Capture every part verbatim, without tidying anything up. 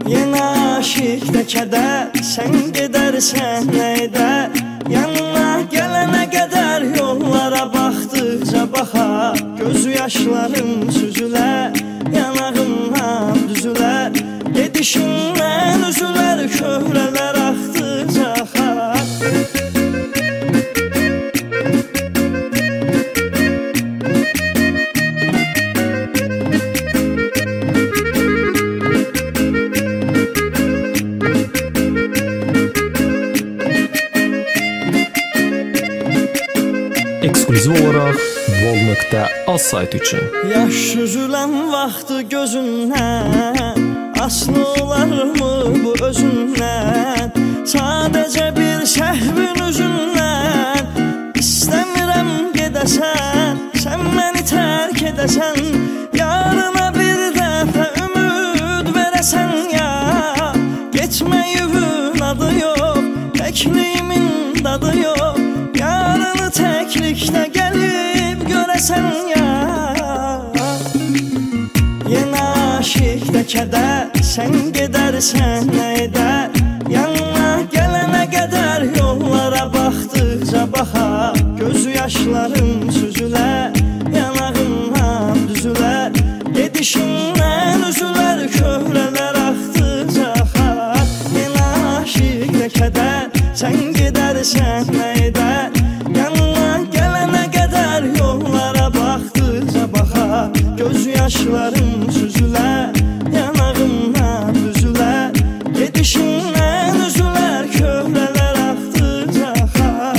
Yenə aşiqdə kədər, sən gedərsən nə edər? Yanına gələnə qədər yollara baxdıqca baxar, gözü yaşlarım süzülər, yanağımdan düzülər, gedişindən üzülər, köhrələr axdıqca axar. Ekskluziv olaraq vol nöqtə az sayt üçün. Yaş süzülən vaxtı gözündən, aslı olarmı bu özündən? Sadəcə bir səhvin üzündən, istəmirəm gedəsən, sən məni tərk edəsən, yarına bir dəfə ümid verəsən ya. Getməyivin adı yox, təkliyimin dadı yox, yarını təklikdə gəlib görəsən ya. Yenə aşiqdə kədər, sən gedərsən nə edər? Yanına gələnə qədər yollara baxdıqca baxar, gözü yaşlarım süzülər, yanağımdan düzülər, gedişindən üzülər, köhrələr axdıqca axar. Yenə aşiqdə kədər, sən gedərsən nə edər? Yanına gələnə qədər yollara baxdıqca baxar, gözü yaşlarım süzülər, yanağımdan düzülər, gedişindən üzülər, köhrələr axdıqca axar.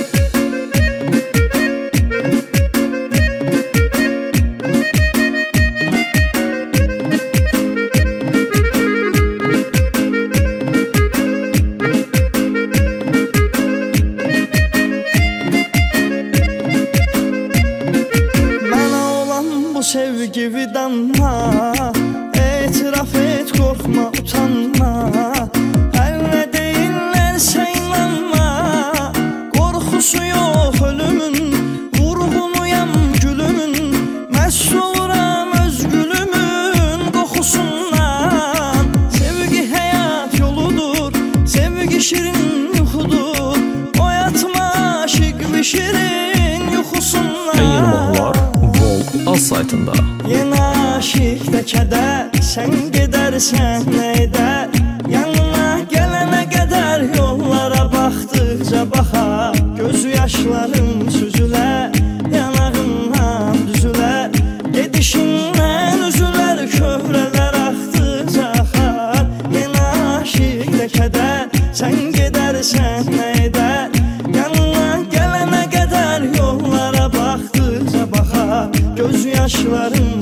Sevgi vidanma, etiraf et, korkma, utanma. Hər nə deyirlərsə inanma, qorxusu yox ölümün, vurğunuyam gülümün, məst oluram öz gülümün qoxusundan. Sevgi həyat yoludur, sevgi şirin yuxudur, oyatma aşiq bir şirin yuxusundan. Ən yeni mahnılar az saytında. Yenə aşiqdə kədər, sən gedərsən nə edər? Yanına gələnə qədər yollara baxdıqca baxar, gözü yaşlarım süzülər, yanağımdan düzülər, gedişindən üzülər, köhrələr axdıqca axar. Yenə aşiqdə kədər, sən gedərsən nə edər? Yanına gələnə qədər yollara baxdıqca baxar, gözü yaşlarım